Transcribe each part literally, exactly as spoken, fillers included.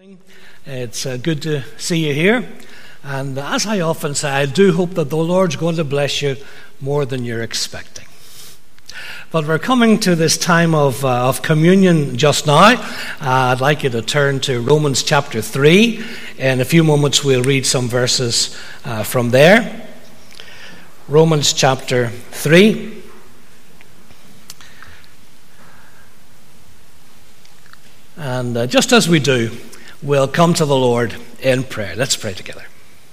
It's uh, good to see you here, and as I often say, I do hope that the Lord's going to bless you more than you're expecting. But we're coming to this time of, uh, of communion just now. Uh, I'd like you to turn to Romans chapter three. In a few moments we'll read some verses uh, from there. Romans chapter three. And uh, just as we do, we'll come to the Lord in prayer. Let's pray together.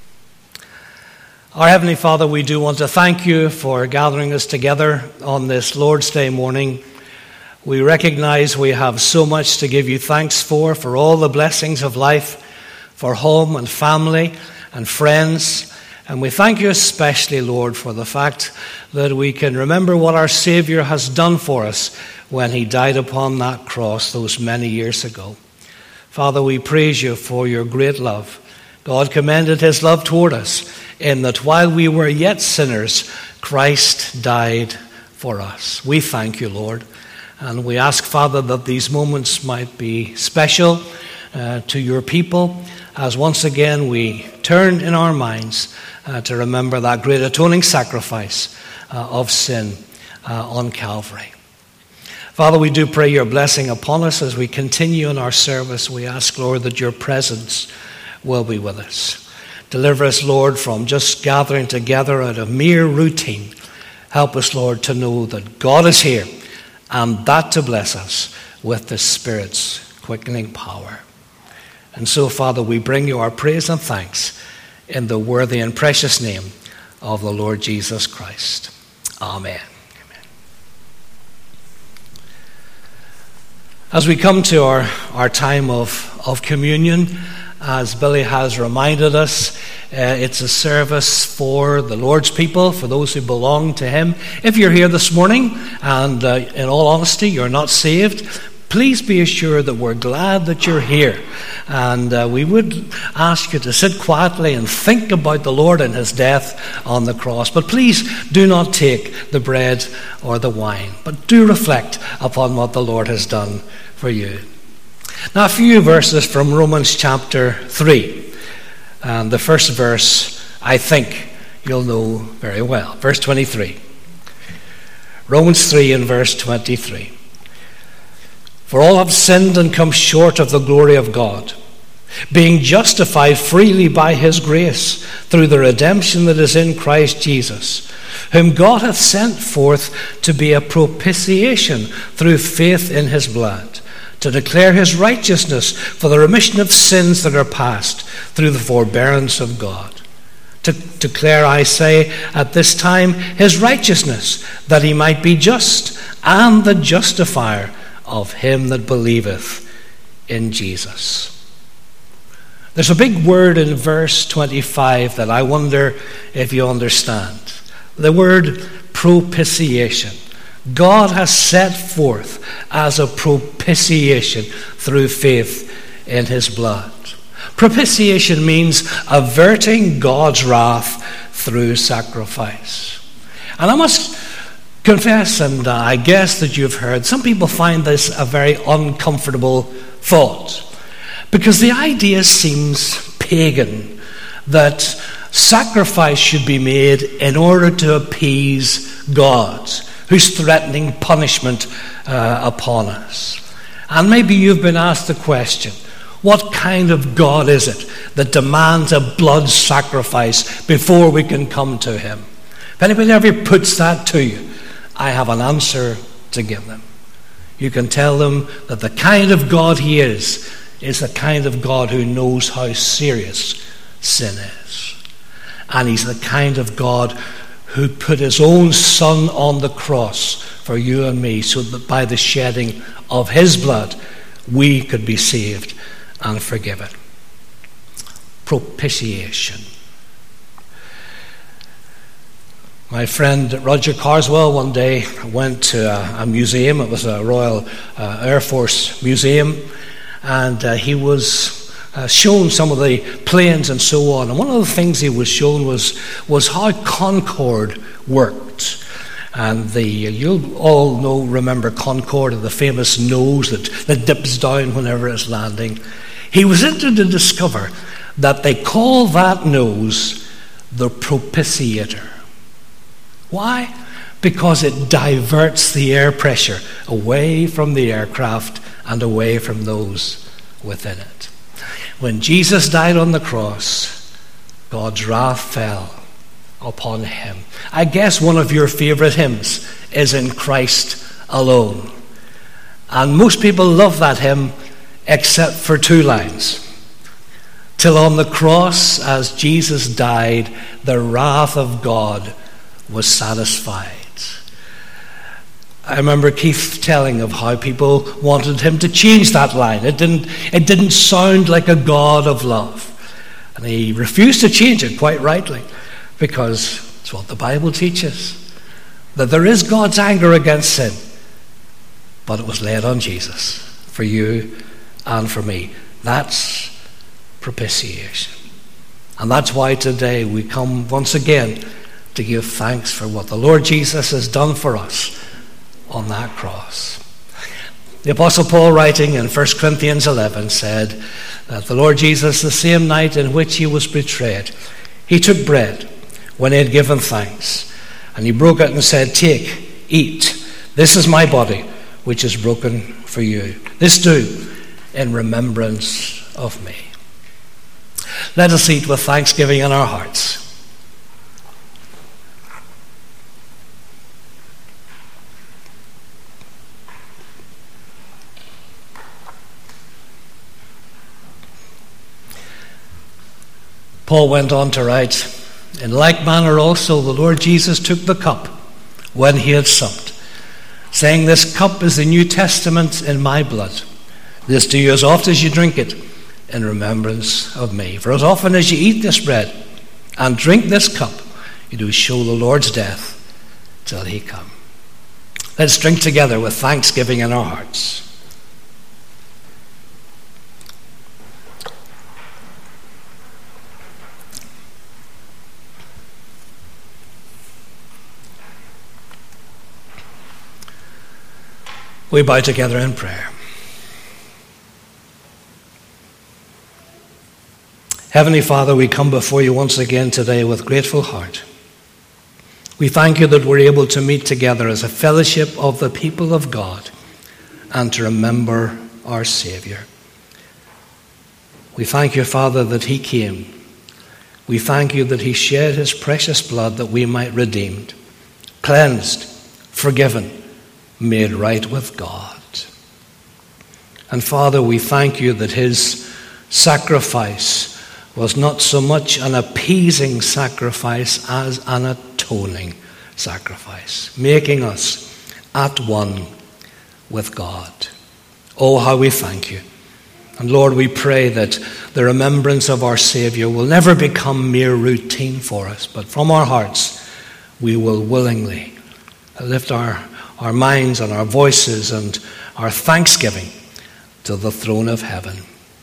Our Heavenly Father, we do want to thank you for gathering us together on this Lord's Day morning. We recognize we have so much to give you thanks for, for all the blessings of life, for home and family and friends. And we thank you especially, Lord, for the fact that we can remember what our Savior has done for us when he died upon that cross those many years ago. Father, we praise you for your great love. God commended his love toward us in that while we were yet sinners, Christ died for us. We thank you, Lord. And we ask, Father, that these moments might be special uh, to your people as once again we turn in our minds uh, to remember that great atoning sacrifice uh, of sin uh, on Calvary. Father, we do pray your blessing upon us as we continue in our service. We ask, Lord, that your presence will be with us. Deliver us, Lord, from just gathering together out of mere routine. Help us, Lord, to know that God is here and that to bless us with the Spirit's quickening power. And so, Father, we bring you our praise and thanks in the worthy and precious name of the Lord Jesus Christ. Amen. As we come to our, our time of, of communion, as Billy has reminded us, uh, it's a service for the Lord's people, for those who belong to him. If you're here this morning and uh, in all honesty you're not saved, please be assured that we're glad that you're here. And uh, we would ask you to sit quietly and think about the Lord and his death on the cross. But please do not take the bread or the wine, but do reflect upon what the Lord has done for you. Now, a few verses from Romans chapter three. And the first verse, I think you'll know very well. Verse twenty-three. Romans three and verse twenty-three. For all have sinned and come short of the glory of God, being justified freely by his grace through the redemption that is in Christ Jesus, whom God hath sent forth to be a propitiation through faith in his blood, to declare his righteousness for the remission of sins that are past through the forbearance of God. To declare, I say, at this time his righteousness, that he might be just and the justifier of him that believeth in Jesus. There's a big word in verse twenty-five that I wonder if you understand. The word propitiation. God has set forth as a propitiation through faith in his blood. Propitiation means averting God's wrath through sacrifice. And I must confess, and uh, I guess that you've heard, some people find this a very uncomfortable thought, because the idea seems pagan, that sacrifice should be made in order to appease God, who's threatening punishment uh, upon us. And maybe you've been asked the question, what kind of God is it that demands a blood sacrifice before we can come to him? If anybody ever puts that to you, I have an answer to give them. You can tell them that the kind of God he is, is the kind of God who knows how serious sin is. And he's the kind of God who put his own son on the cross for you and me, so that by the shedding of his blood, we could be saved and forgiven. Propitiation. My friend Roger Carswell one day went to a, a museum. It was a Royal uh, Air Force museum, and uh, he was uh, shown some of the planes and so on. And one of the things he was shown was was how Concorde worked. And the you'll all know, remember Concorde, the famous nose that, that dips down whenever it's landing. He was able to discover that they call that nose the propitiator. Why? Because it diverts the air pressure away from the aircraft and away from those within it. When Jesus died on the cross, God's wrath fell upon him. I guess one of your favorite hymns is In Christ Alone. And most people love that hymn except for two lines. Till on the cross, as Jesus died, the wrath of God was satisfied. I remember Keith telling of how people wanted him to change that line. It didn't, it didn't sound like a God of love. And he refused to change it, quite rightly, because it's what the Bible teaches, that there is God's anger against sin, but it was laid on Jesus for you and for me. That's propitiation. And that's why today we come once again to give thanks for what the Lord Jesus has done for us on that cross. The Apostle Paul, writing in First Corinthians eleven, said that the Lord Jesus, the same night in which he was betrayed, he took bread when he had given thanks, and he broke it and said, "Take, eat. This is my body, which is broken for you. This do in remembrance of me." Let us eat with thanksgiving in our hearts. Paul went on to write, "In like manner also the Lord Jesus took the cup when he had supped, saying, 'This cup is the New Testament in my blood. This do you as oft as you drink it in remembrance of me. For as often as you eat this bread and drink this cup, you do show the Lord's death till he come.'" Let's drink together with thanksgiving in our hearts. We bow together in prayer. Heavenly Father, we come before you once again today with grateful heart. We thank you that we're able to meet together as a fellowship of the people of God and to remember our Savior. We thank you, Father, that he came. We thank you that he shed his precious blood that we might redeemed, cleansed, forgiven, made right with God. And Father, we thank you that his sacrifice was not so much an appeasing sacrifice as an atoning sacrifice, making us at one with God. Oh, how we thank you. And Lord, we pray that the remembrance of our Savior will never become mere routine for us, but from our hearts we will willingly lift our our minds and our voices and our thanksgiving to the throne of heaven.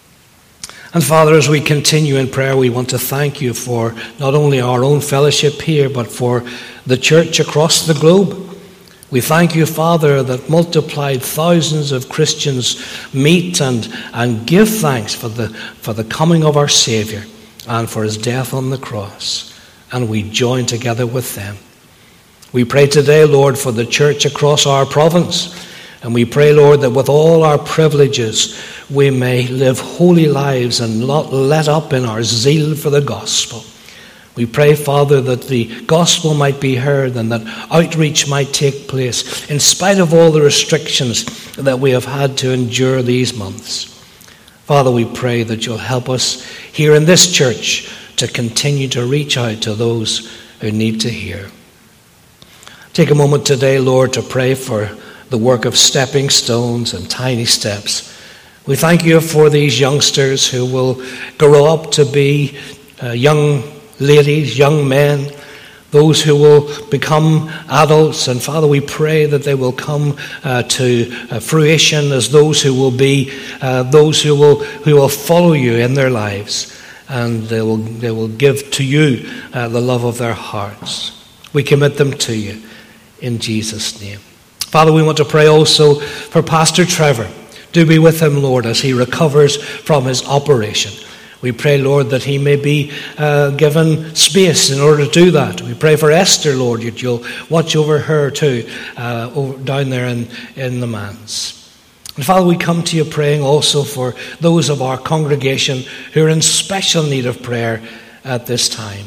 And Father, as we continue in prayer, we want to thank you for not only our own fellowship here, but for the church across the globe. We thank you, Father, that multiplied thousands of Christians meet and, and give thanks for the, for the coming of our Savior and for his death on the cross. And we join together with them. We pray today, Lord, for the church across our province. And we pray, Lord, that with all our privileges, we may live holy lives and not let up in our zeal for the gospel. We pray, Father, that the gospel might be heard and that outreach might take place in spite of all the restrictions that we have had to endure these months. Father, we pray that you'll help us here in this church to continue to reach out to those who need to hear. Take a moment today, Lord, to pray for the work of stepping stones and tiny steps. We thank you for these youngsters who will grow up to be uh, young ladies, young men, those who will become adults. And Father, we pray that they will come uh, to uh, fruition as those who will be uh, those who will who will follow you in their lives, and they will they will give to you uh, the love of their hearts. We commit them to you in Jesus' name. Father, we want to pray also for Pastor Trevor, Do be with him, Lord, as he recovers from his operation. We pray, Lord, that he may be uh, given space in order to do that. We pray for Esther, Lord, that you'll watch over her too, uh, over, down there in, in the manse. And Father, we come to you praying also for those of our congregation who are in special need of prayer at this time.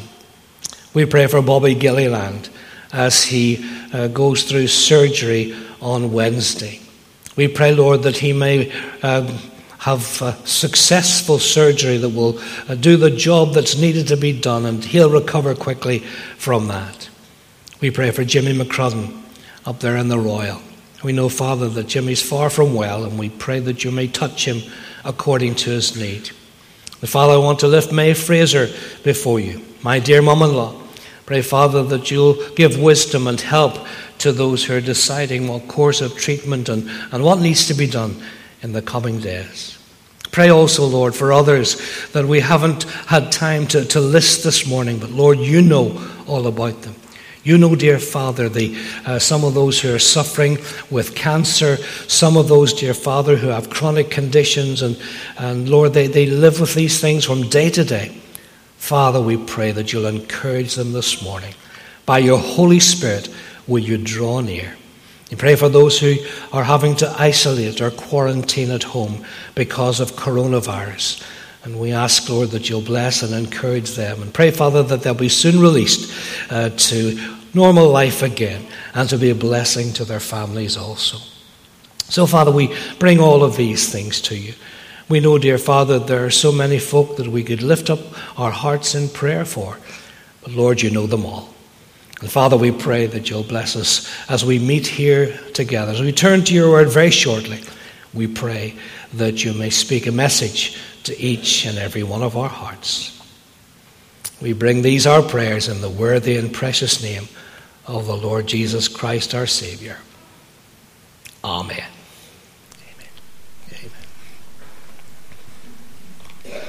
We pray for Bobby Gilliland as he uh, goes through surgery on Wednesday. We pray, Lord, that he may uh, have uh, successful surgery that will uh, do the job that's needed to be done, and he'll recover quickly from that. We pray for Jimmy McCrudden up there in the Royal. We know, Father, that Jimmy's far from well, and we pray that you may touch him according to his need. And Father, I want to lift May Fraser before you, my dear mum-in-law. Pray, Father, that you'll give wisdom and help to those who are deciding what course of treatment and, and what needs to be done in the coming days. Pray also, Lord, for others that we haven't had time to, to list this morning, but Lord, you know all about them. You know, dear Father, the uh, some of those who are suffering with cancer, some of those, dear Father, who have chronic conditions, and, and Lord, they, they live with these things from day to day. Father, we pray that you'll encourage them this morning. By your Holy Spirit, will you draw near? We pray for those who are having to isolate or quarantine at home because of coronavirus. And we ask, Lord, that you'll bless and encourage them. And pray, Father, that they'll be soon released uh, to normal life again and to be a blessing to their families also. So, Father, we bring all of these things to you. We know, dear Father, there are so many folk that we could lift up our hearts in prayer for. But, Lord, you know them all. And Father, we pray that you'll bless us as we meet here together. As we turn to your word very shortly, we pray that you may speak a message to each and every one of our hearts. We bring these our prayers in the worthy and precious name of the Lord Jesus Christ, our Savior. Amen. Amen. Amen.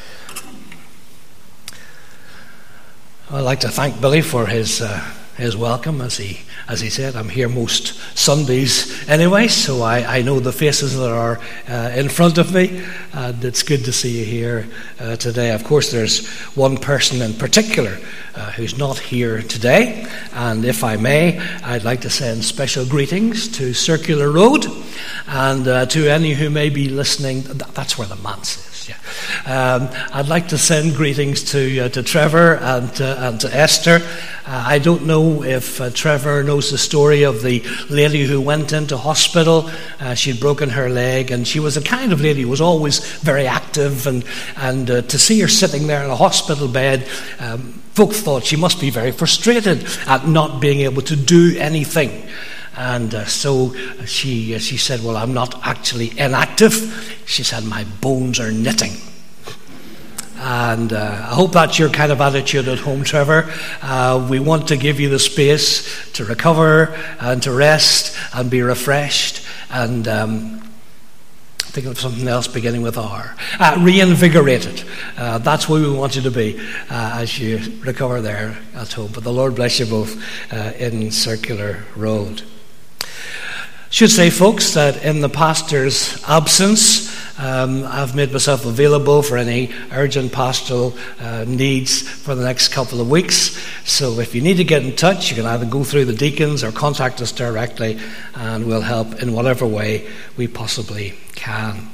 I'd like to thank Billy for his uh, his welcome. As he as he said, I'm here most Sundays anyway, so I, I know the faces that are uh, in front of me, and it's good to see you here uh, today. Of course, there's one person in particular uh, who's not here today, and if I may, I'd like to send special greetings to Circular Road, and uh, to any who may be listening. That's where the manse is. Yeah. Um, I'd like to send greetings to uh, to Trevor and uh, and to Esther. Uh, I don't know if uh, Trevor knows the story of the lady who went into hospital. Uh, she'd broken her leg, and she was a kind of lady who was always very active, and and uh, to see her sitting there in a hospital bed, um, folk thought she must be very frustrated at not being able to do anything. And uh, so she uh, she said, well, I'm not actually inactive. She said, my bones are knitting. And uh, I hope that's your kind of attitude at home, Trevor. Uh, we want to give you the space to recover and to rest and be refreshed. And um, thinking of something else beginning with R. Uh, reinvigorated. Uh, that's where we want you to be uh, as you recover there at home. But the Lord bless you both uh, in Circular Road. Should say, folks, that in the pastor's absence, um, I've made myself available for any urgent pastoral uh, needs for the next couple of weeks. So if you need to get in touch, you can either go through the deacons or contact us directly, and we'll help in whatever way we possibly can.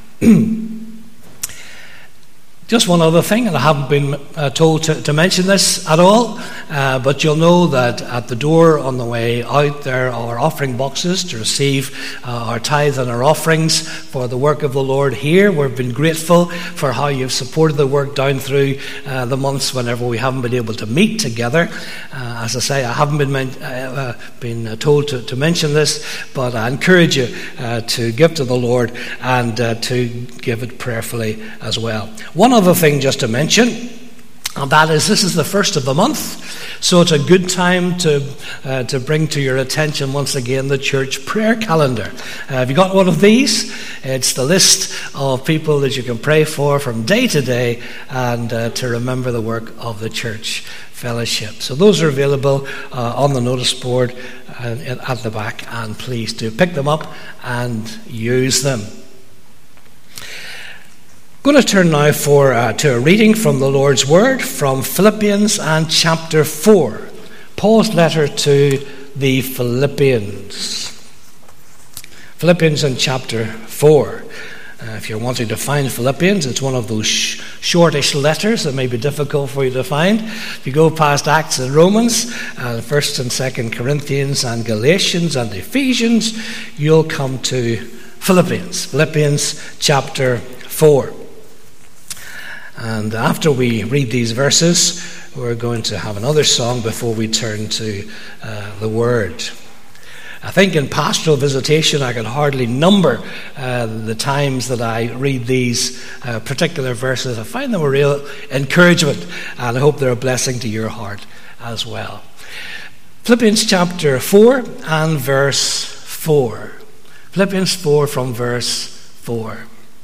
Just one other thing, and I haven't been uh, told to, to mention this at all, uh, but you'll know that at the door on the way out there are offering boxes to receive uh, our tithe and our offerings for the work of the Lord here. We've been grateful for how you've supported the work down through uh, the months whenever we haven't been able to meet together. Uh, as I say, I haven't been meant, uh, uh, been told to, to mention this, but I encourage you uh, to give to the Lord and uh, to give it prayerfully as well. One other thing just to mention, and that is this is the first of the month, so it's a good time to uh, to bring to your attention once again the church prayer calendar. Uh, have you got one of these? It's the list of people that you can pray for from day to day, and uh, to remember the work of the church fellowship. So those are available uh, on the notice board uh, at the back, and please do pick them up and use them. I'm going to turn now for uh, to a reading from the Lord's Word from Philippians and chapter four. Paul's letter to the Philippians. Philippians and chapter four. Uh, if you're wanting to find Philippians, it's one of those sh- shortish letters that may be difficult for you to find. If you go past Acts and Romans, uh, First and Second Corinthians and Galatians and Ephesians, you'll come to Philippians. Philippians chapter four. And after we read these verses, we're going to have another song before we turn to uh, the Word. I think in pastoral visitation I can hardly number uh, the times that I read these uh, particular verses. I find them a real encouragement, and I hope they're a blessing to your heart as well. Philippians chapter four and verse four. Philippians four from verse four.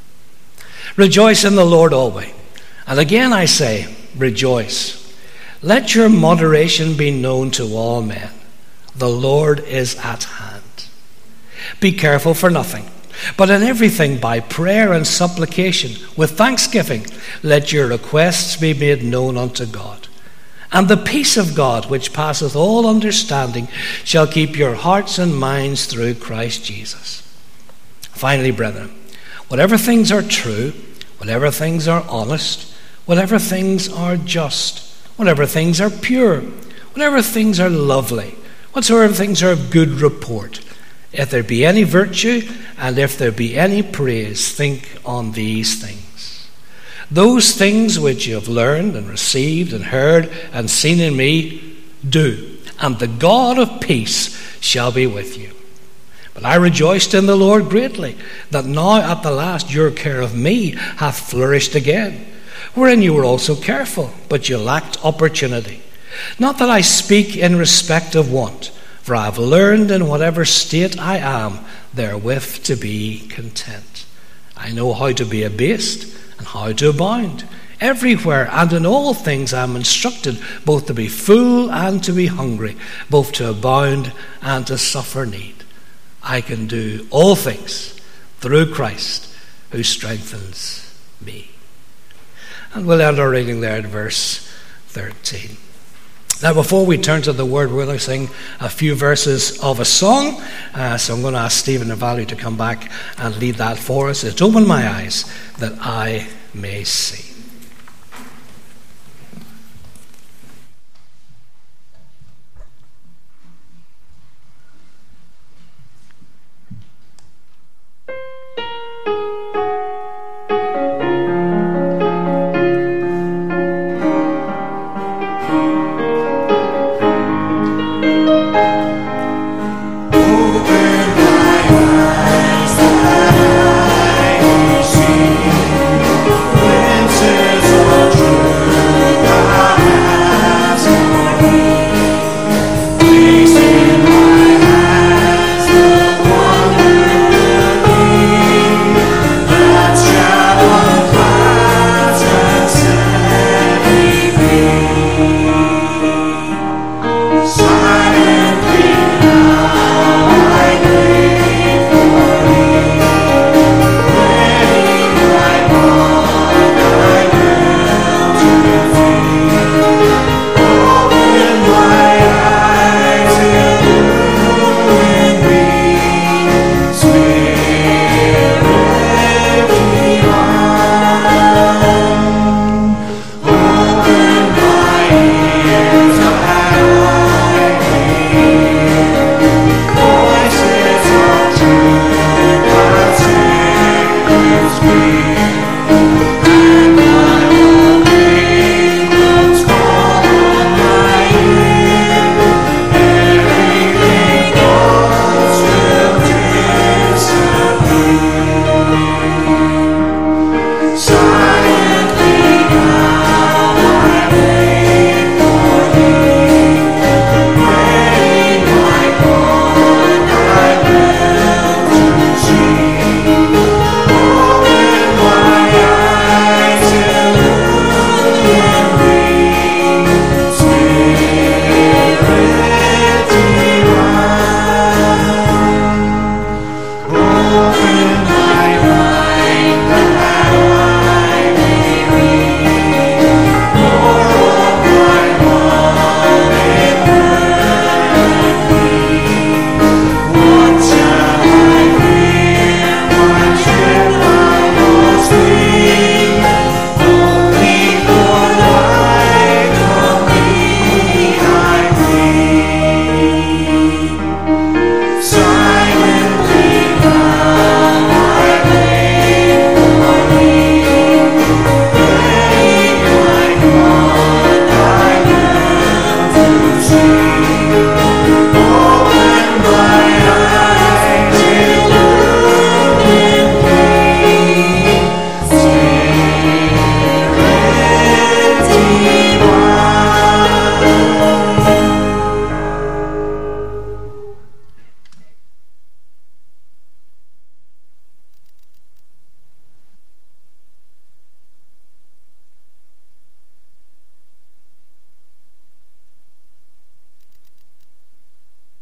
Rejoice in the Lord always. And again I say, rejoice. Let your moderation be known to all men. The Lord is at hand. Be careful for nothing, but in everything by prayer and supplication, with thanksgiving, let your requests be made known unto God. And the peace of God, which passeth all understanding, shall keep your hearts and minds through Christ Jesus. Finally, brethren, whatever things are true, whatever things are honest, whatever things are just, whatever things are pure, whatever things are lovely, whatsoever things are of good report, if there be any virtue, and if there be any praise, think on these things. Those things which you have learned and received and heard and seen in me, do, and the God of peace shall be with you. But I rejoiced in the Lord greatly, that now at the last your care of me hath flourished again, wherein you were also careful, but you lacked opportunity. Not that I speak in respect of want, for I have learned in whatever state I am therewith to be content. I know how to be abased and how to abound. Everywhere and in all things I am instructed, both to be full and to be hungry, both to abound and to suffer need. I can do all things through Christ who strengthens me. And we'll end our reading there at verse thirteen. Now, before we turn to the Word, we're going to sing a few verses of a song. Uh, so I'm going to ask Stephen and Valerie to come back and lead that for us. It's Open My Eyes That I May See. Winter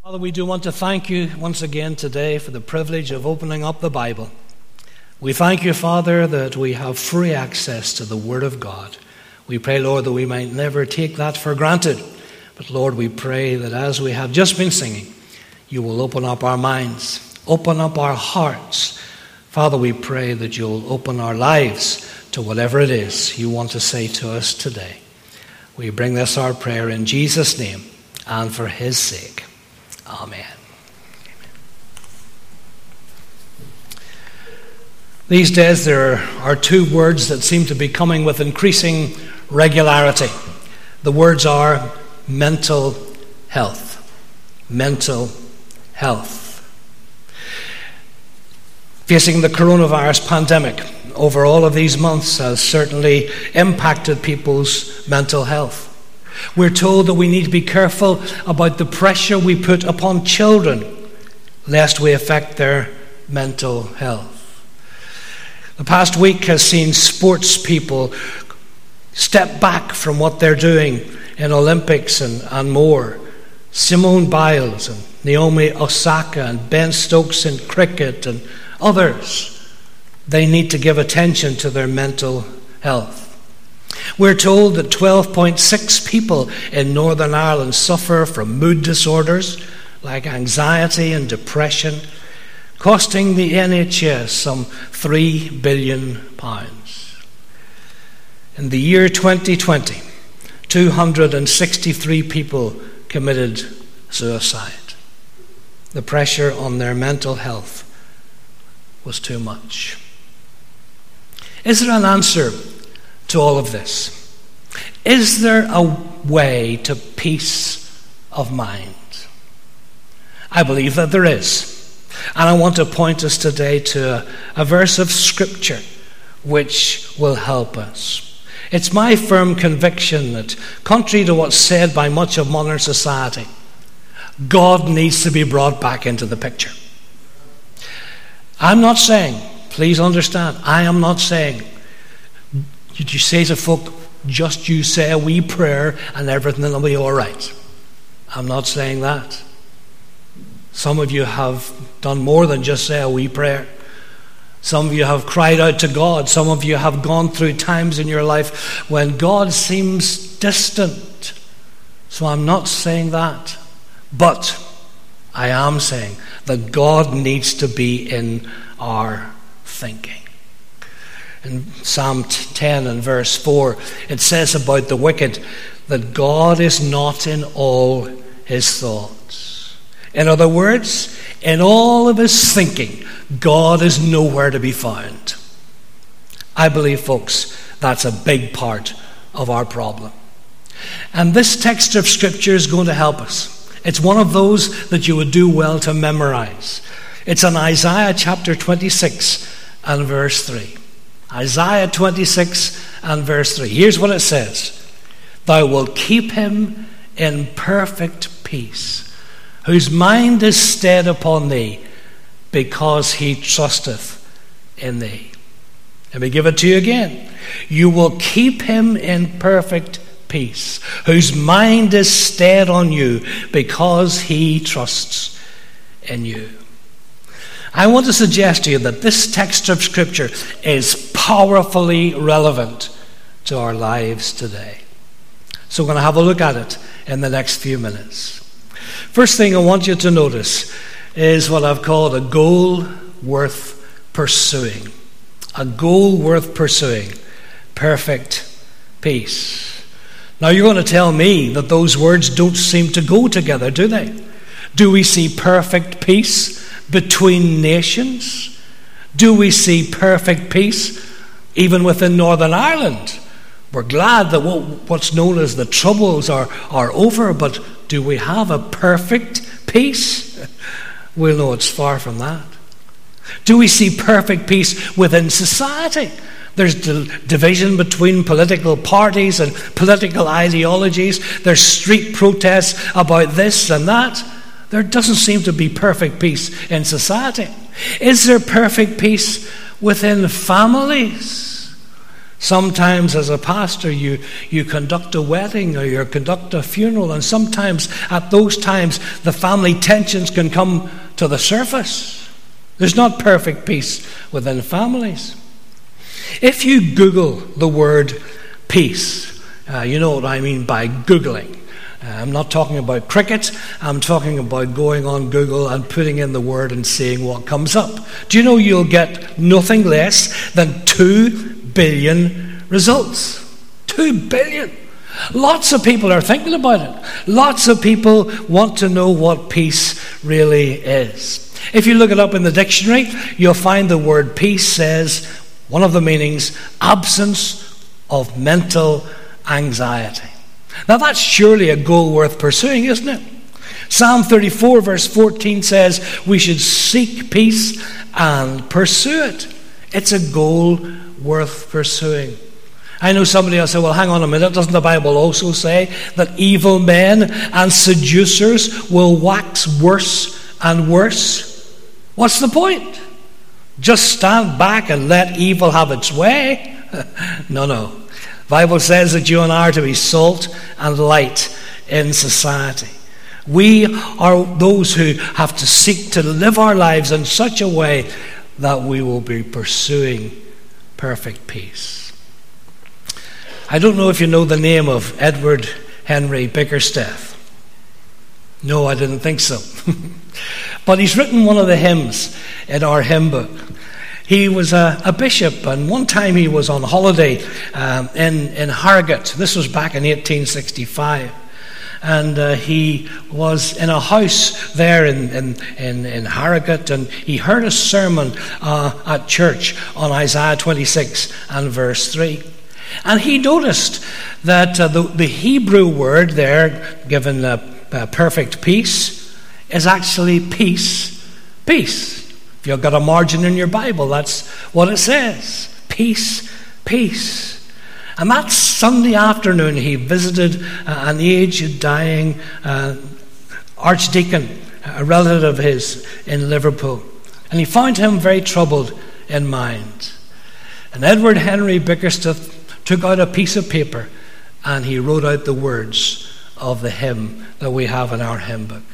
Father, we do want to thank you once again today for the privilege of opening up the Bible. We thank you, Father, that we have free access to the Word of God. We pray, Lord, that we might never take that for granted. But, Lord, we pray that as we have just been singing, you will open up our minds, open up our hearts. Father, we pray that you'll open our lives to whatever it is you want to say to us today. We bring this our prayer in Jesus' name and for his sake. Amen. These days there are two words that seem to be coming with increasing regularity. The words are mental health. Mental health. Facing the coronavirus pandemic over all of these months has certainly impacted people's mental health. We're told that we need to be careful about the pressure we put upon children, lest we affect their mental health. The past week has seen sports people step back from what they're doing in Olympics and, and more. Simone Biles and Naomi Osaka and Ben Stokes in cricket and others, they need to give attention to their mental health. We're told that twelve point six people in Northern Ireland suffer from mood disorders like anxiety and depression, costing the N H S some three billion pounds. In the year twenty twenty, two hundred sixty-three people committed suicide. The pressure on their mental health was too much. Is there an answer to all of this? Is there a way to peace of mind? I believe that there is. And I want to point us today to a, a verse of Scripture which will help us. It's my firm conviction that, contrary to what's said by much of modern society, God needs to be brought back into the picture. I'm not saying, please understand, I am not saying, did you say to folk, just you say a wee prayer and everything will be all right? I'm not saying that. Some of you have done more than just say a wee prayer. Some of you have cried out to God. Some of you have gone through times in your life when God seems distant. So I'm not saying that. But I am saying that God needs to be in our thinking. In Psalm ten and verse four, it says about the wicked that God is not in all his thoughts. In other words, in all of his thinking, God is nowhere to be found. I believe, folks, that's a big part of our problem. And this text of Scripture is going to help us. It's one of those that you would do well to memorize. It's in Isaiah chapter twenty-six and verse three. Isaiah twenty-six and verse three. Here's what it says. Thou wilt keep him in perfect peace, whose mind is stayed upon thee, because he trusteth in thee. Let me give it to you again. You will keep him in perfect peace, whose mind is stayed on you, because he trusts in you. I want to suggest to you that this text of Scripture is powerfully relevant to our lives today. So we're going to have a look at it in the next few minutes. First thing I want you to notice is what I've called a goal worth pursuing. A goal worth pursuing. Perfect peace. Now you're going to tell me that those words don't seem to go together, do they? Do we see perfect peace between nations? Do we see perfect peace even within Northern Ireland? We're glad that what's known as the troubles are, are over, but do we have a perfect peace? We'll know it's far from that. Do we see perfect peace within society? There's division between political parties and political ideologies. There's street protests about this and that. There doesn't seem to be perfect peace in society. Is there perfect peace within families? Sometimes as a pastor you, you conduct a wedding or you conduct a funeral, and sometimes at those times the family tensions can come to the surface. There's not perfect peace within families. If you Google the word peace, uh, you know what I mean by Googling. Uh, I'm not talking about cricket, I'm talking about going on Google and putting in the word and seeing what comes up. Do you know you'll get nothing less than two billion results? Two billion. Lots of people are thinking about it. Lots of people want to know what peace really is. If you look it up in the dictionary, you'll find the word peace says, one of the meanings, absence of mental anxiety. Now that's surely a goal worth pursuing, isn't it? Psalm thirty-four verse fourteen says we should seek peace and pursue it. It's a goal worth pursuing. I know somebody will say, well, hang on a minute, doesn't the Bible also say that evil men and seducers will wax worse and worse? What's the point? Just stand back and let evil have its way? No, no. The Bible says that you and I are to be salt and light in society. We are those who have to seek to live our lives in such a way that we will be pursuing perfect peace. I don't know if you know the name of Edward Henry Bickersteth. No, I didn't think so. But he's written one of the hymns in our hymn book. He was a, a bishop, and one time he was on holiday um, in, in Harrogate. This was back in eighteen sixty-five. And uh, he was in a house there in, in, in, in Harrogate, and he heard a sermon uh, at church on Isaiah twenty-six and verse three. And he noticed that uh, the, the Hebrew word there, given uh, uh, perfect peace, is actually peace, peace. If you've got a margin in your Bible, that's what it says. Peace, peace. And that Sunday afternoon, he visited uh, an aged, dying uh, archdeacon, a relative of his in Liverpool. And he found him very troubled in mind. And Edward Henry Bickersteth took out a piece of paper and he wrote out the words of the hymn that we have in our hymn book.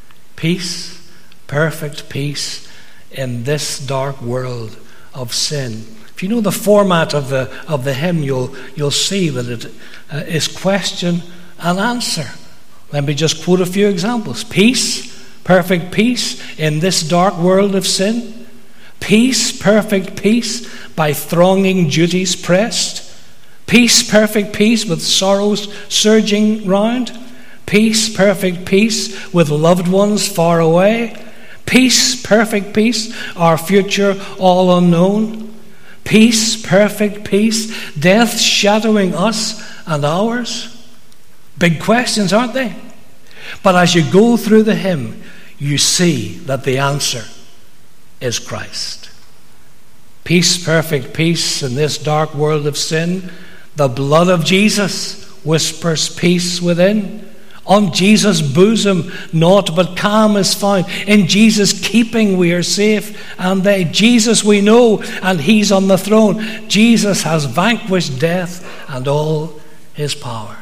Peace, perfect peace in this dark world of sin. If you know the format of the of the hymn, you'll you'll see that it uh, is question and answer. Let me just quote a few examples. Peace, perfect peace in this dark world of sin. Peace, perfect peace by thronging duties pressed. Peace, perfect peace with sorrows surging round. Peace, perfect peace with loved ones far away. Peace, perfect peace, our future all unknown. Peace, perfect peace, death shadowing us and ours. Big questions, aren't they? But as you go through the hymn, you see that the answer is Christ. Peace, perfect peace in this dark world of sin. The blood of Jesus whispers peace within. On Jesus' bosom, naught but calm is found. In Jesus' keeping, we are safe. And they, Jesus we know, and He's on the throne. Jesus has vanquished death and all His powers.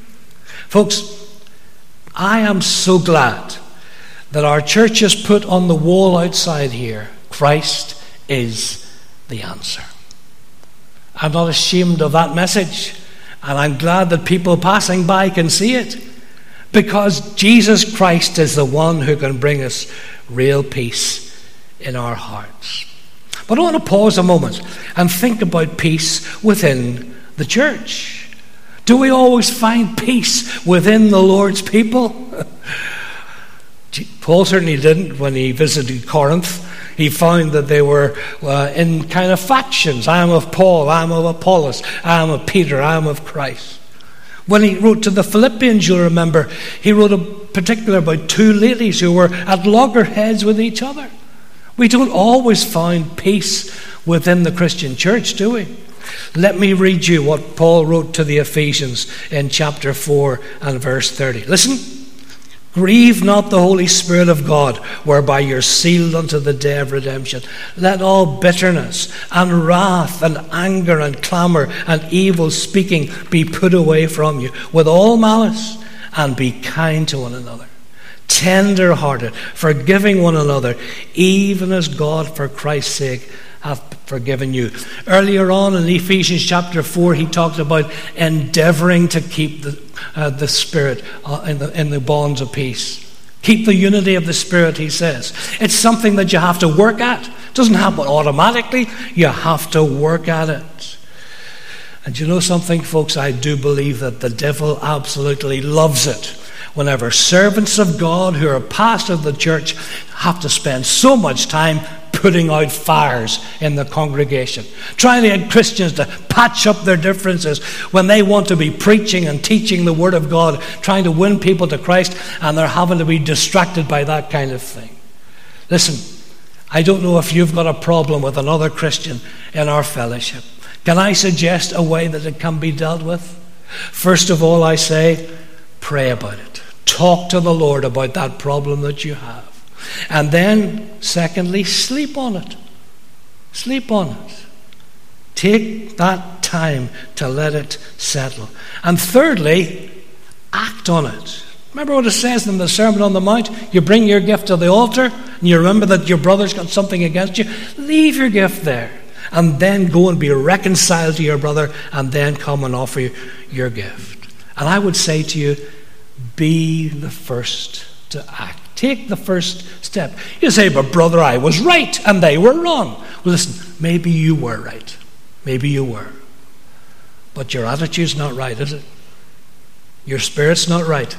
Folks, I am so glad that our church has put on the wall outside here, Christ is the answer. I'm not ashamed of that message, and I'm glad that people passing by can see it. Because Jesus Christ is the one who can bring us real peace in our hearts. But I want to pause a moment and think about peace within the church. Do we always find peace within the Lord's people? Paul certainly didn't when he visited Corinth. He found that they were uh, in kind of factions. I am of Paul, I am of Apollos, I am of Peter, I am of Christ. When he wrote to the Philippians, you'll remember, he wrote a particular about two ladies who were at loggerheads with each other. We don't always find peace within the Christian church, do we? Let me read you what Paul wrote to the Ephesians in chapter four and verse thirty. Listen, Grieve not the Holy Spirit of God, whereby you're sealed unto the day of redemption. Let all bitterness and wrath and anger and clamour and evil speaking be put away from you, with all malice, and be kind to one another, tender-hearted, forgiving one another, even as God for Christ's sake hath forgiven you. Earlier on in Ephesians chapter four, he talked about endeavouring to keep the, uh, the Spirit uh, in, the, in the bonds of peace. Keep the unity of the Spirit, he says. It's something that you have to work at. It doesn't happen automatically. You have to work at it. And you know something, folks? I do believe that the devil absolutely loves it whenever servants of God who are pastors of the church have to spend so much time putting out fires in the congregation, trying to get Christians to patch up their differences when they want to be preaching and teaching the Word of God, trying to win people to Christ, and they're having to be distracted by that kind of thing. Listen, I don't know if you've got a problem with another Christian in our fellowship. Can I suggest a way that it can be dealt with? First of all, I say, pray about it. Talk to the Lord about that problem that you have. And then, secondly, sleep on it. Sleep on it. Take that time to let it settle. And thirdly, act on it. Remember what it says in the Sermon on the Mount? You bring your gift to the altar, and you remember that your brother's got something against you. Leave your gift there, and then go and be reconciled to your brother, and then come and offer you your gift. And I would say to you, be the first to act. Take the first step. You say, but brother, I was right and they were wrong. Well, listen, maybe you were right. Maybe you were. But your attitude's not right, is it? Your spirit's not right.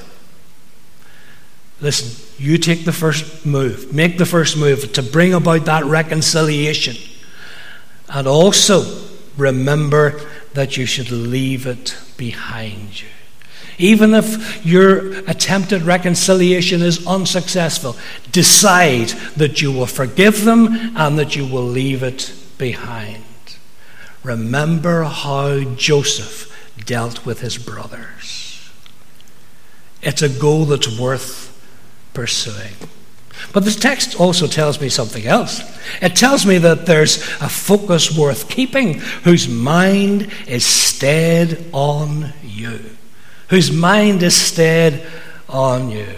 Listen, you take the first move. Make the first move to bring about that reconciliation. And also remember that you should leave it behind you. Even if your attempt at reconciliation is unsuccessful, decide that you will forgive them and that you will leave it behind. Remember how Joseph dealt with his brothers. It's a goal that's worth pursuing. But this text also tells me something else. It tells me that there's a focus worth keeping, whose mind is stayed on you. Whose mind is stayed on you.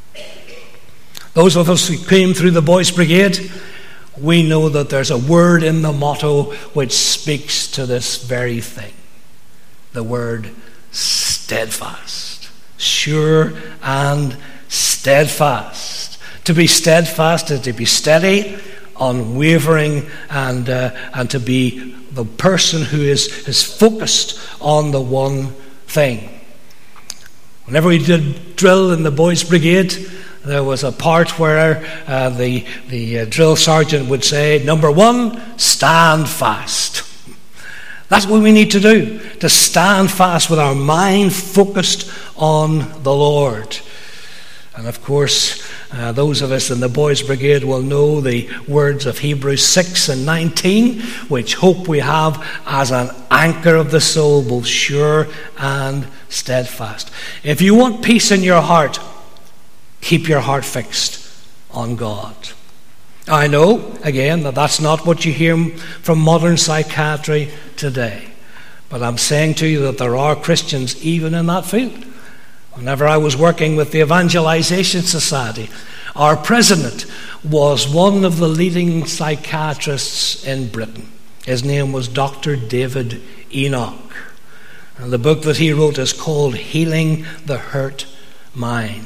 Those of us who came through the Boys Brigade, we know that there's a word in the motto which speaks to this very thing. The word steadfast. Sure and steadfast. To be steadfast is to be steady, unwavering, and uh, and to be the person who is, is focused on the one thing. Whenever we did drill in the Boys Brigade, there was a part where uh, the, the uh, drill sergeant would say, number one, stand fast. That's what we need to do, to stand fast with our mind focused on the Lord. And of course, uh, those of us in the Boys Brigade will know the words of Hebrews six and nineteen, which hope we have as an anchor of the soul, both sure and steadfast. If you want peace in your heart, keep your heart fixed on God. I know, again, that that's not what you hear from modern psychiatry today. But I'm saying to you that there are Christians even in that field. Whenever I was working with the Evangelization Society, our president was one of the leading psychiatrists in Britain. His name was Doctor David Enoch. And the book that he wrote is called Healing the Hurt Mind.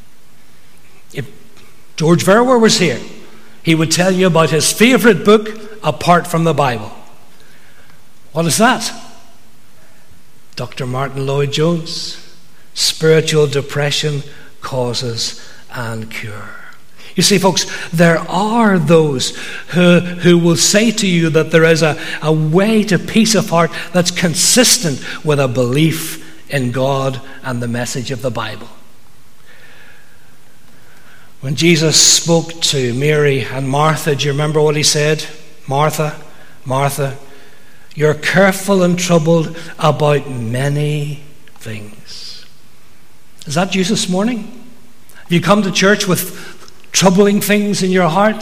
If George Verwer was here, he would tell you about his favorite book apart from the Bible. What is that? Doctor Martin Lloyd-Jones, Spiritual Depression, Causes and Cure. You see, folks, there are those who, who will say to you that there is a, a way to peace of heart that's consistent with a belief in God and the message of the Bible. When Jesus spoke to Mary and Martha, do you remember what he said? Martha, Martha, you're careful and troubled about many things. Is that you this morning? Have you come to church with troubling things in your heart?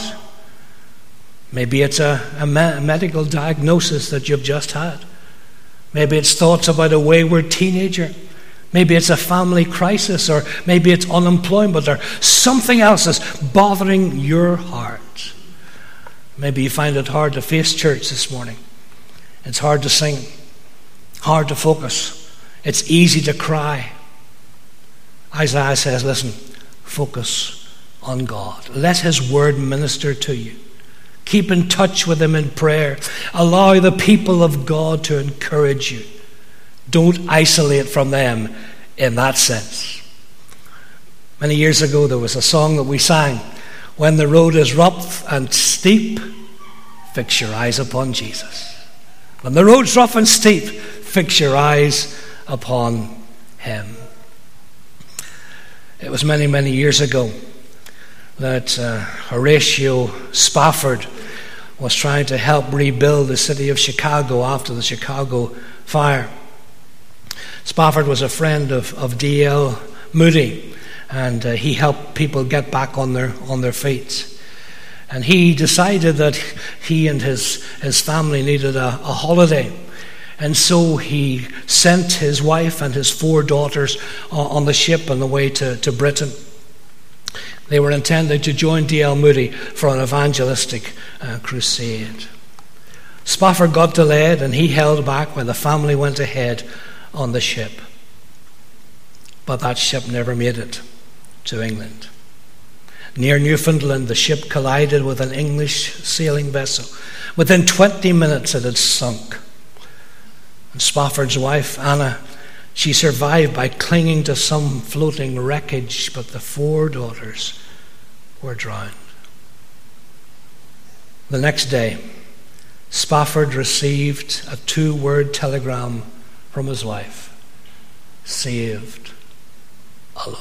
Maybe it's a, a, me- a medical diagnosis that you've just had. Maybe it's thoughts about a wayward teenager. Maybe it's a family crisis, or maybe it's unemployment, or something else that's bothering your heart. Maybe you find it hard to face church this morning. It's hard to sing, hard to focus. It's easy to cry. Isaiah says, listen, focus on God. Let His word minister to you. Keep in touch with Him in prayer. Allow the people of God to encourage you. Don't isolate from them in that sense. Many years ago, there was a song that we sang. When the road is rough and steep, fix your eyes upon Jesus. When the road's rough and steep, fix your eyes upon Him. It was many, many years ago that uh, Horatio Spafford was trying to help rebuild the city of Chicago after the Chicago fire. Spafford was a friend of, of D L Moody, and uh, he helped people get back on their on their feet. And he decided that he and his, his family needed a, a holiday. And so he sent his wife and his four daughters on the ship on the way to, to Britain. They were intended to join D L Moody for an evangelistic uh, crusade. Spafford got delayed, and he held back while the family went ahead on the ship. But that ship never made it to England. Near Newfoundland, the ship collided with an English sailing vessel. Within twenty minutes, it had sunk. And Spafford's wife, Anna, she survived by clinging to some floating wreckage, but the four daughters were drowned. The next day, Spafford received a two-word telegram from his wife: saved alone.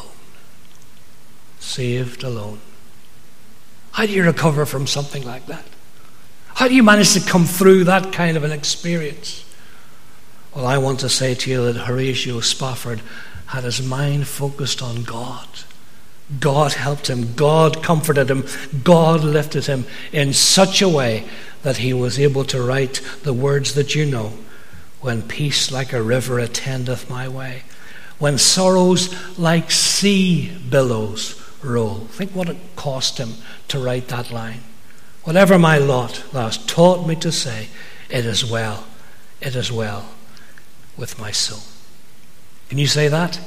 Saved alone. How do you recover from something like that? How do you manage to come through that kind of an experience? Well, I want to say to you that Horatio Spafford had his mind focused on God. God helped him. God comforted him. God lifted him in such a way that he was able to write the words that you know. When peace like a river attendeth my way, when sorrows like sea billows roll. Think what it cost him to write that line. Whatever my lot, thou hast taught me to say, it is well, it is well with my soul. Can you say that?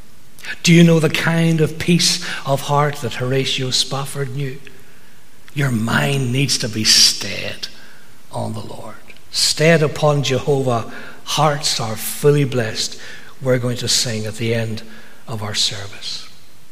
Do you know the kind of peace of heart that Horatio Spafford knew? Your mind needs to be stayed on the Lord. Stayed upon Jehovah. Hearts are fully blessed. We're going to sing at the end of our service.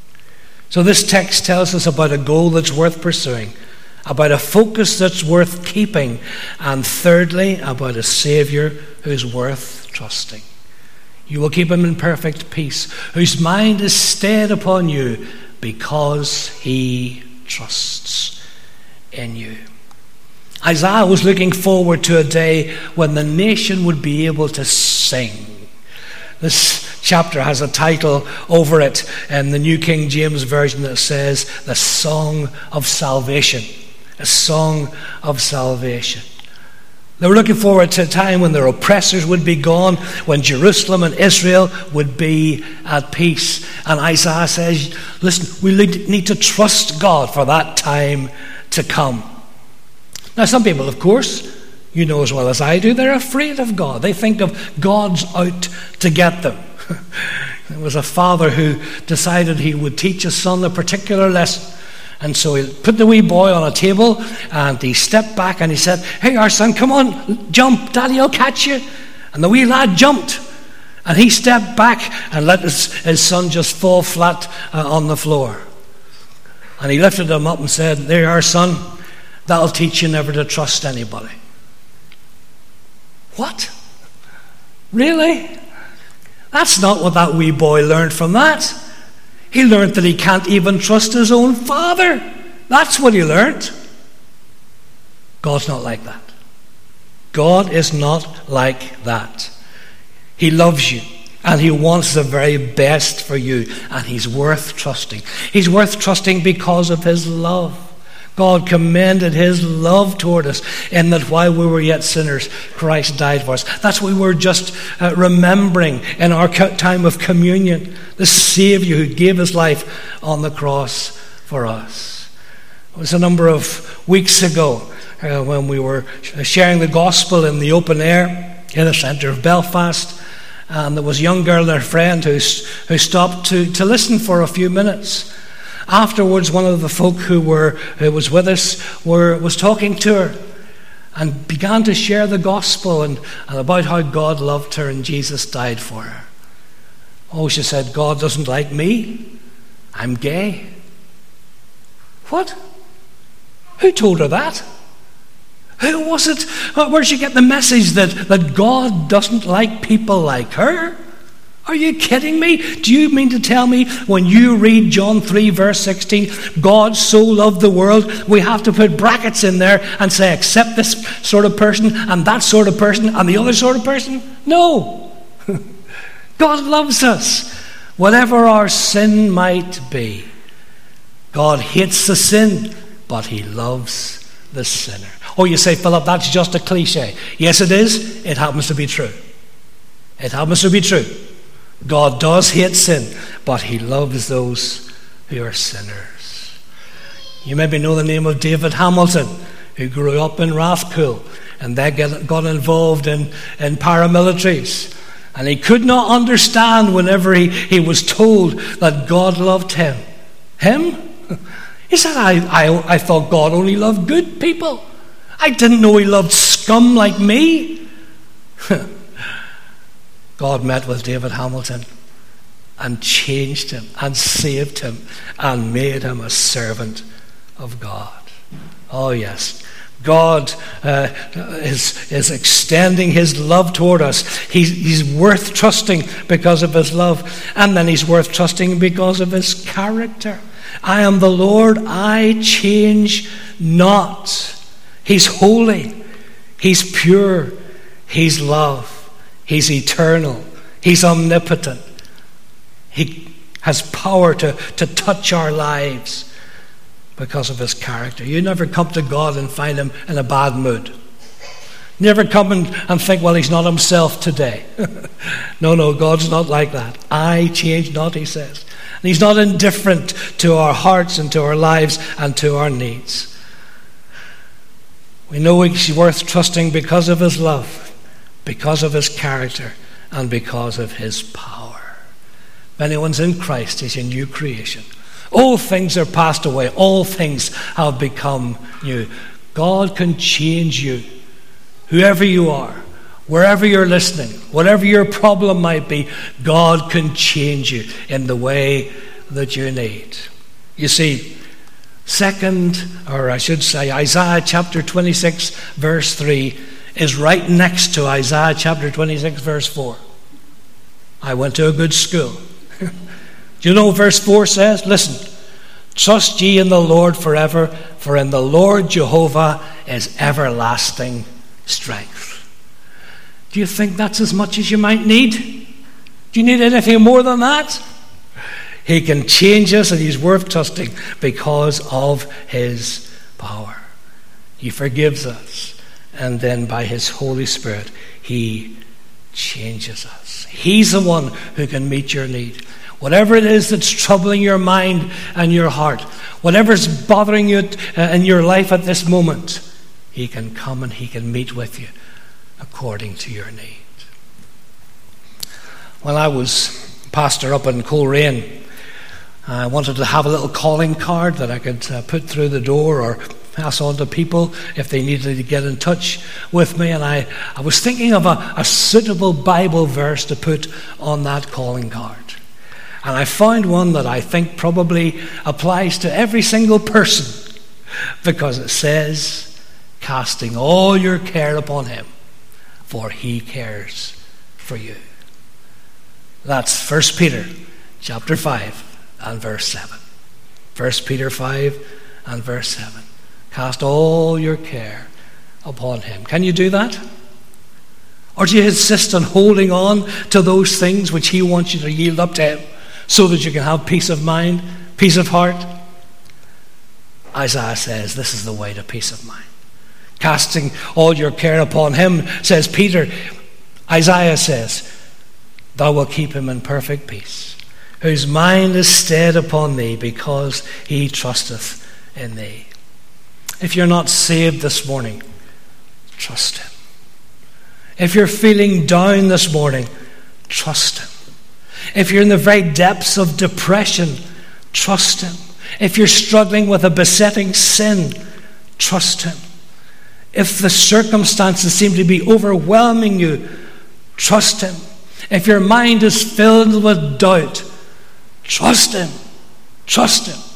So this text tells us about a goal that's worth pursuing, about a focus that's worth keeping, and thirdly, about a Savior who's worth trusting. You will keep him in perfect peace, whose mind is stayed upon you because he trusts in you. Isaiah was looking forward to a day when the nation would be able to sing. This chapter has a title over it in the New King James Version that says, The Song of Salvation. A song of salvation. They were looking forward to a time when their oppressors would be gone, when Jerusalem and Israel would be at peace. And Isaiah says, listen, we need to trust God for that time to come. Now, some people, of course, you know as well as I do, they're afraid of God. They think of God's out to get them. There was a father who decided he would teach his son a particular lesson. And so he put the wee boy on a table and he stepped back and he said, hey, our son, come on, jump, Daddy will catch you. And the wee lad jumped. And he stepped back and let his, his son just fall flat uh, on the floor. And he lifted him up and said, there you are, son. That'll teach you never to trust anybody. What? Really? That's not what that wee boy learned from that. He learned that he can't even trust his own father. That's what he learned. God's not like that. God is not like that. He loves you And he wants the very best for you. And he's worth trusting. He's worth trusting because of his love. God commended his love toward us in that while we were yet sinners, Christ died for us. That's what we were just uh, remembering in our time of communion. The Savior who gave his life on the cross for us. It was a number of weeks ago uh, when we were sharing the gospel in the open air in the centre of Belfast. And there was a young girl and her friend who, who stopped to, to listen for a few minutes. Afterwards, one of the folk who were who was with us were, was talking to her and began to share the gospel and, and about how God loved her and Jesus died for her. Oh, she said, God doesn't like me. I'm gay. What? Who told her that? Who was it? Where did she get the message that, that God doesn't like people like her? Are you kidding me? Do you mean to tell me when you read John three verse sixteen, God so loved the world, we have to put brackets in there and say, except this sort of person and that sort of person and the other sort of person? No. God loves us. Whatever our sin might be, God hates the sin, but he loves the sinner. Oh, you say, Philip, that's just a cliche. Yes, it is. It happens to be true. It happens to be true. God does hate sin, but he loves those who are sinners. You maybe know the name of David Hamilton, who grew up in Rathcoole, and they get, got involved in, in paramilitaries. And he could not understand whenever he, he was told that God loved him. Him? He said, I, I, I thought God only loved good people. I didn't know he loved scum like me. God met with David Hamilton and changed him and saved him and made him a servant of God. Oh yes, God uh, is, is extending his love toward us. He's, he's worth trusting because of his love, and then he's worth trusting because of his character. I am the Lord, I change not. He's holy, he's pure, he's love. He's eternal. He's omnipotent. He has power to, to touch our lives because of his character. You never come to God and find him in a bad mood. Never come and, and think, well, he's not himself today. No, no, God's not like that. I change not, he says. And he's not indifferent to our hearts and to our lives and to our needs. We know he's worth trusting because of his love, because of his character, and because of his power. If anyone's in Christ, he's a new creation. All things are passed away. All things have become new. God can change you, whoever you are, wherever you're listening, whatever your problem might be. God can change you in the way that you need. You see, second, or I should say, Isaiah chapter twenty-six, verse three, is right next to Isaiah chapter twenty-six, verse four. I went to a good school. Do you know what verse four says? Listen. Trust ye in the Lord forever, for in the Lord Jehovah is everlasting strength. Do you think that's as much as you might need? Do you need anything more than that? He can change us, and he's worth trusting because of his power. He forgives us. And then by his Holy Spirit, he changes us. He's the one who can meet your need. Whatever it is that's troubling your mind and your heart, whatever's bothering you in your life at this moment, he can come and he can meet with you according to your need. When I was pastor up in Coleraine, I wanted to have a little calling card that I could uh, put through the door or pass on to people if they needed to get in touch with me. And I, I was thinking of a, a suitable Bible verse to put on that calling card. And I found one that I think probably applies to every single person, because it says, casting all your care upon him, for he cares for you. That's First Peter chapter five and verse seven. First Peter five and verse seven. Cast all your care upon him. Can you do that? Or do you insist on holding on to those things which he wants you to yield up to him so that you can have peace of mind, peace of heart? Isaiah says this is the way to peace of mind. Casting all your care upon him, says Peter. Isaiah says, thou wilt keep him in perfect peace, whose mind is stayed upon thee, because he trusteth in thee. If you're not saved this morning, trust him. If you're feeling down this morning, trust him. If you're in the very depths of depression, trust him. If you're struggling with a besetting sin, trust him. If the circumstances seem to be overwhelming you, trust him. If your mind is filled with doubt, trust him. Trust him.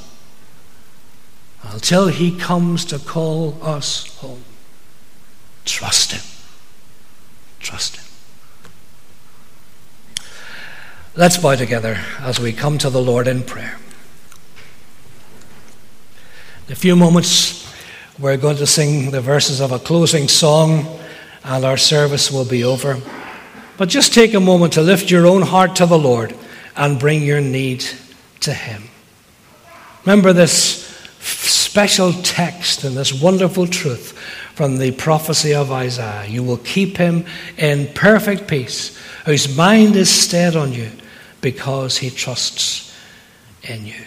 Until he comes to call us home, trust him. Trust him. Let's bow together as we come to the Lord in prayer. In a few moments, we're going to sing the verses of a closing song, and our service will be over. But just take a moment to lift your own heart to the Lord and bring your need to him. Remember this special text and this wonderful truth from the prophecy of Isaiah. You will keep him in perfect peace, whose mind is stayed on you, because he trusts in you.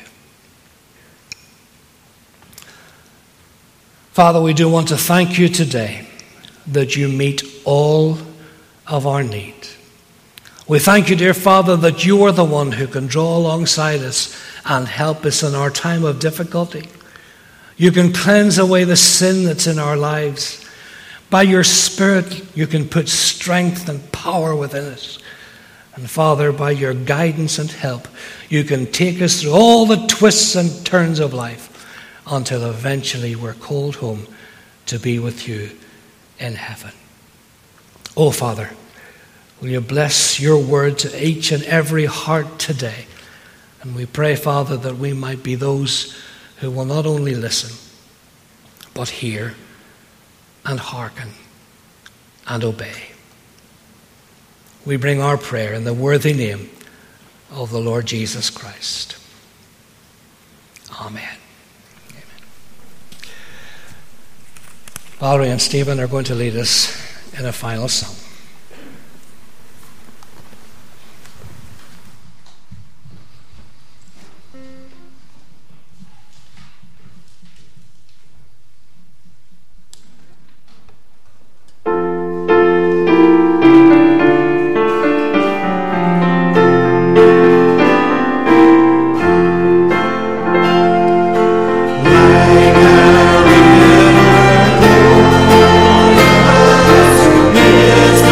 Father, we do want to thank you today that you meet all of our need. We thank you, dear Father, that you are the one who can draw alongside us and help us in our time of difficulty. You can cleanse away the sin that's in our lives. By your Spirit, you can put strength and power within us. And Father, by your guidance and help, you can take us through all the twists and turns of life until eventually we're called home to be with you in heaven. Oh, Father, will you bless your word to each and every heart today? And we pray, Father, that we might be those who will not only listen, but hear and hearken and obey. We bring our prayer in the worthy name of the Lord Jesus Christ. Amen. Amen. Valerie and Stephen are going to lead us in a final song. Yes.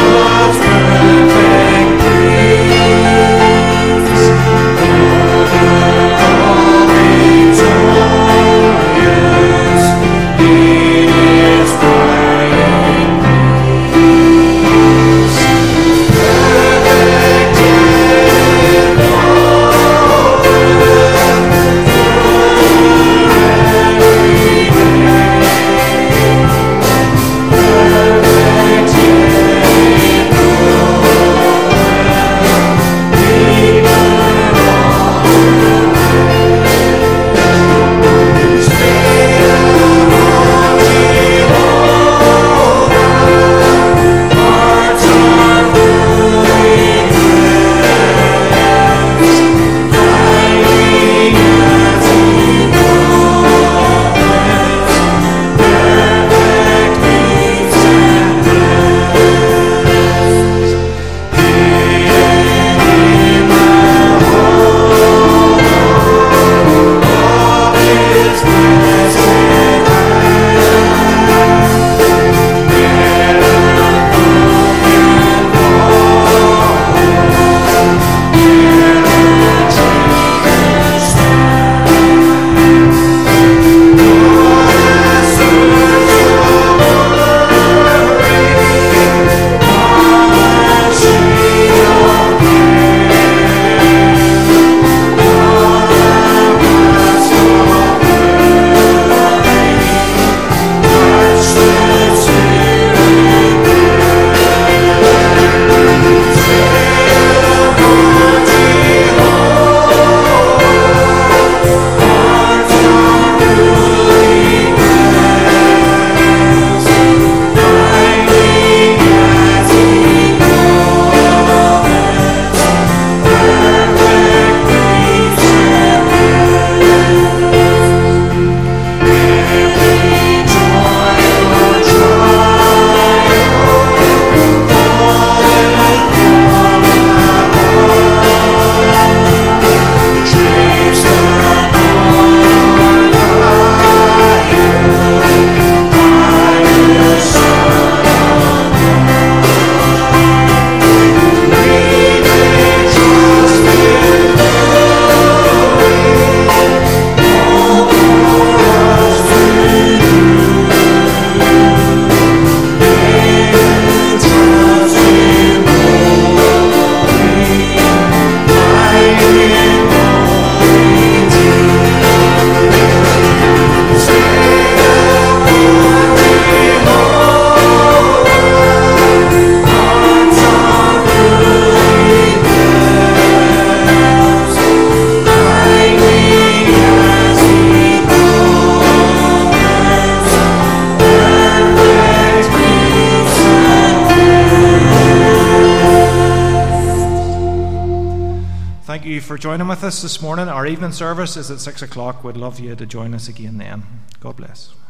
thank you for joining with us this morning. Our evening service is at six o'clock. We'd love you to join us again then. God bless.